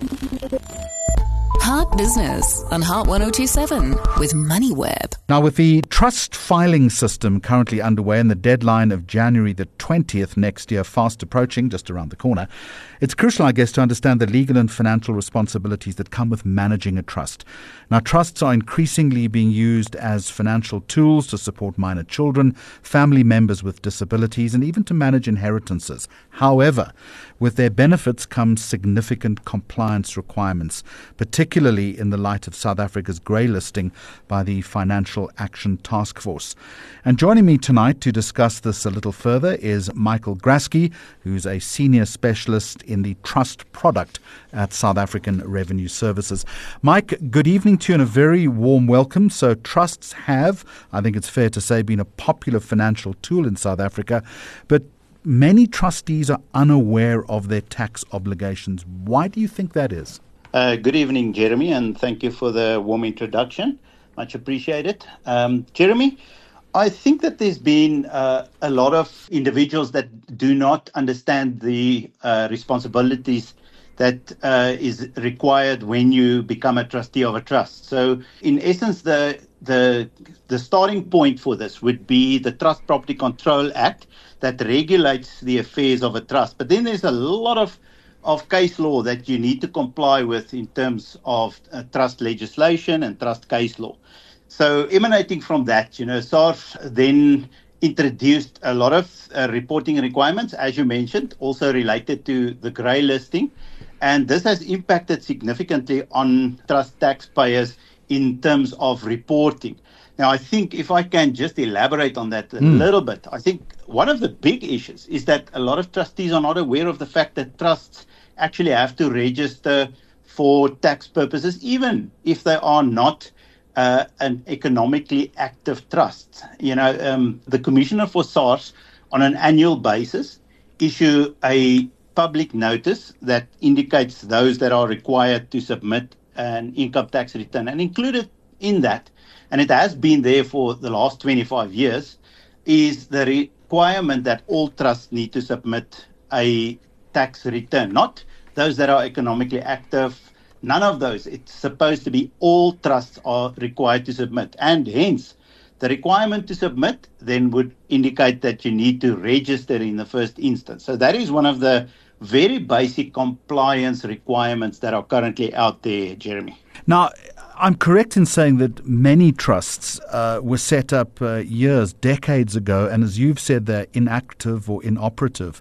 Heart Business on Heart 1027 with MoneyWeb. Now, with the trust filing system currently underway and the deadline of January the 20th next year fast approaching, just around the corner, it's crucial, I guess, to understand the legal and financial responsibilities that come with managing a trust. Now, trusts are increasingly being used as financial tools to support minor children, family members with disabilities, and even to manage inheritances. However, with their benefits come significant compliance requirements, particularly in the light of South Africa's grey listing by the Financial Action Task Force. And joining me tonight to discuss this a little further is Michael Grasky, who's a senior specialist in the trust product at South African Revenue Services. Mike, good evening to you and a very warm welcome. So trusts have, I think it's fair to say, been a popular financial tool in South Africa, but many trustees are unaware of their tax obligations. Why do you think that is? Good evening, Jeremy, and thank you for the warm introduction. Much appreciated. Jeremy, I think that there's been a lot of individuals that do not understand the responsibilities that is required when you become a trustee of a trust. So, in essence, the starting point for this would be the Trust Property Control Act that regulates the affairs of a trust. But then there's a lot of case law that you need to comply with in terms of trust legislation and trust case law. So emanating from that, SARS then introduced a lot of reporting requirements, as you mentioned, also related to the grey listing. And this has impacted significantly on trust taxpayers in terms of reporting. Now, I think if I can just elaborate on that a little bit, I think one of the big issues is that a lot of trustees are not aware of the fact that trusts actually have to register for tax purposes, even if they are not an economically active trust. The Commissioner for SARS on an annual basis issue a public notice that indicates those that are required to submit an income tax return, and included in that, and it has been there for the last 25 years, is the requirement that all trusts need to submit a tax return, not those that are economically active, none of those. It's supposed to be all trusts are required to submit, and hence the requirement to submit then would indicate that you need to register in the first instance. So that is one of the very basic compliance requirements that are currently out there, Jeremy. Now, I'm correct in saying that many trusts were set up decades ago, and as you've said, they're inactive or inoperative.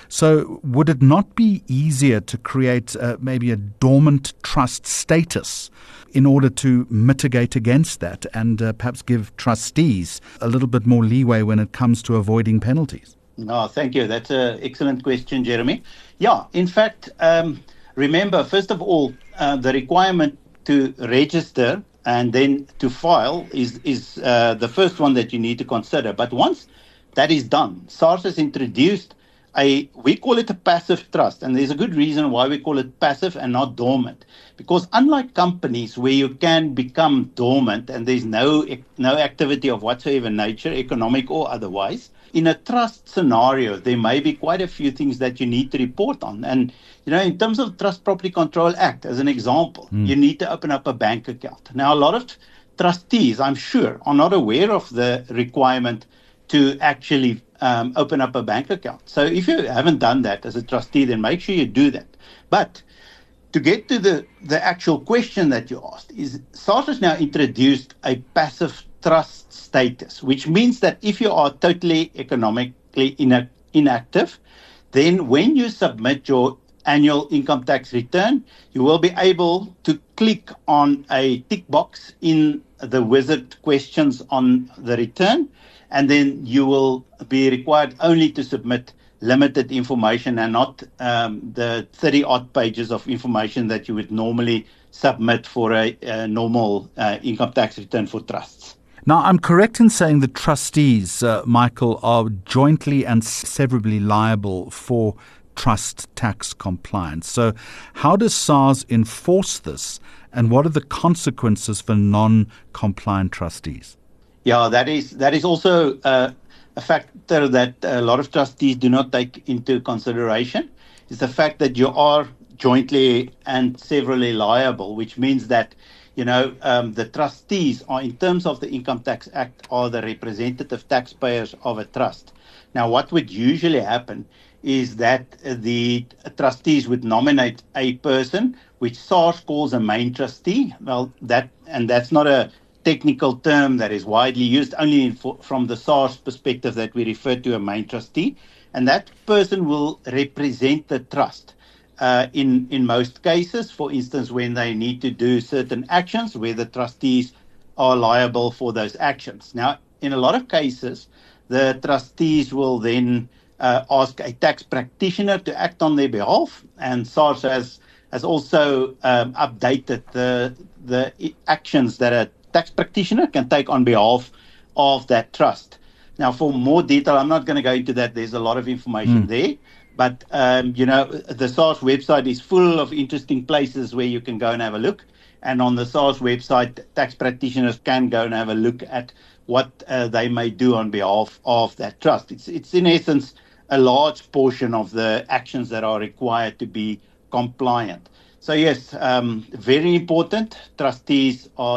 So would it not be easier to create maybe a dormant trust status in order to mitigate against that and perhaps give trustees a little bit more leeway when it comes to avoiding penalties? No, thank you. That's an excellent question, Jeremy. Yeah, in fact, remember, first of all, the requirement to register and then to file is the first one that you need to consider. But once that is done, SARS has introduced we call it a passive trust. And there's a good reason why we call it passive and not dormant. Because unlike companies where you can become dormant and there's no activity of whatsoever nature, economic or otherwise, in a trust scenario, there may be quite a few things that you need to report on. And, in terms of Trust Property Control Act, as an example, you need to open up a bank account. Now, a lot of trustees, I'm sure, are not aware of the requirement to actually open up a bank account. So if you haven't done that as a trustee, then make sure you do that. But to get to the actual question that you asked, is SARS has now introduced a passive trust status, which means that if you are totally economically inactive, then when you submit your annual income tax return, you will be able to click on a tick box in the wizard questions on the return, and then you will be required only to submit limited information and not the 30-odd pages of information that you would normally submit for a normal income tax return for trusts. Now, I'm correct in saying that trustees, Michael, are jointly and severally liable for trust tax compliance. So how does SARS enforce this, and what are the consequences for non-compliant trustees? Yeah, that is also a factor that a lot of trustees do not take into consideration, is the fact that you are jointly and severally liable, which means that the trustees are, in terms of the Income Tax Act, are the representative taxpayers of a trust. Now, what would usually happen is that the trustees would nominate a person, which SARS calls a main trustee. Well, that's not a technical term that is widely used, only from the SARS perspective that we refer to a main trustee. And that person will represent the trust. In most cases, for instance, when they need to do certain actions where the trustees are liable for those actions. Now, in a lot of cases, the trustees will then ask a tax practitioner to act on their behalf, and SARS has also updated the actions that a tax practitioner can take on behalf of that trust. Now, for more detail, I'm not going to go into that. There's a lot of information there. But, the SARS website is full of interesting places where you can go and have a look. And on the SARS website, tax practitioners can go and have a look at what they may do on behalf of that trust. It's in essence a large portion of the actions that are required to be compliant. So yes, very important. Trustees are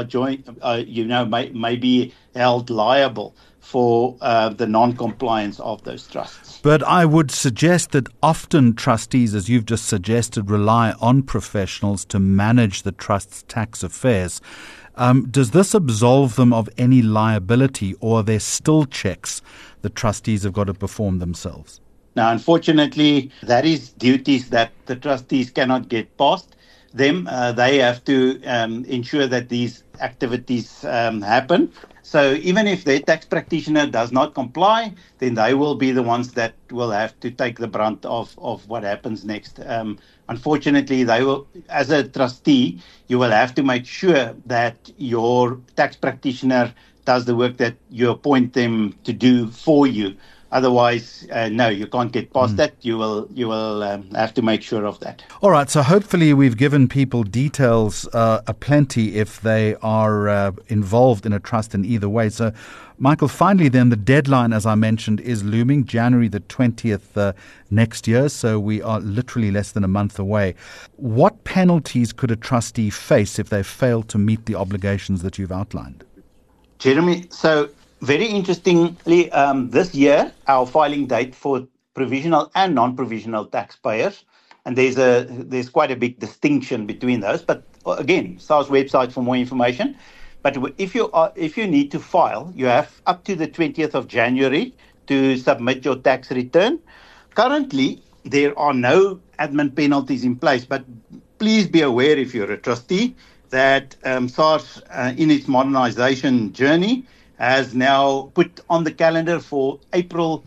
may be held liable for the non-compliance of those trusts. But I would suggest that often trustees, as you've just suggested, rely on professionals to manage the trust's tax affairs. Does this absolve them of any liability, or are there still checks the trustees have got to perform themselves? Now, unfortunately, that is duties that the trustees cannot get past them. They have to ensure that these activities happen. So even if their tax practitioner does not comply, then they will be the ones that will have to take the brunt of what happens next. Unfortunately, they will, as a trustee, you will have to make sure that your tax practitioner does the work that you appoint them to do for you. Otherwise, no, you can't get past that. You will have to make sure of that. All right. So hopefully we've given people details aplenty if they are involved in a trust in either way. So, Michael, finally then, the deadline, as I mentioned, is looming, January the 20th next year. So we are literally less than a month away. What penalties could a trustee face if they fail to meet the obligations that you've outlined? Jeremy, so very interestingly, this year, our filing date for provisional and non-provisional taxpayers, and there's quite a big distinction between those. But again, SARS website for more information. But if you need to file, you have up to the 20th of January to submit your tax return. Currently, there are no admin penalties in place, but please be aware, if you're a trustee, that SARS, in its modernization journey, has now put on the calendar for April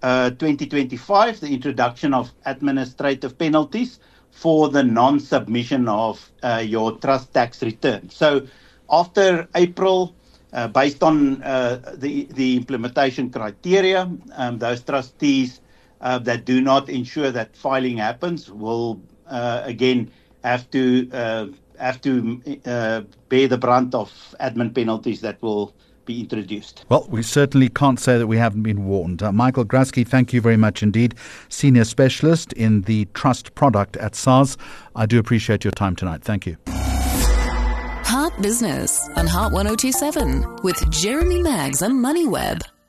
2025 the introduction of administrative penalties for the non-submission of your trust tax return. So after April, based on the implementation criteria, those trustees that do not ensure that filing happens will again have to bear the brunt of admin penalties that will be introduced. Well, we certainly can't say that we haven't been warned. Michael Grasky, thank you very much indeed. Senior Specialist in the Trust Product at SARS. I do appreciate your time tonight. Thank you. Heart Business on Heart 102.7 with Jeremy Maggs and MoneyWeb.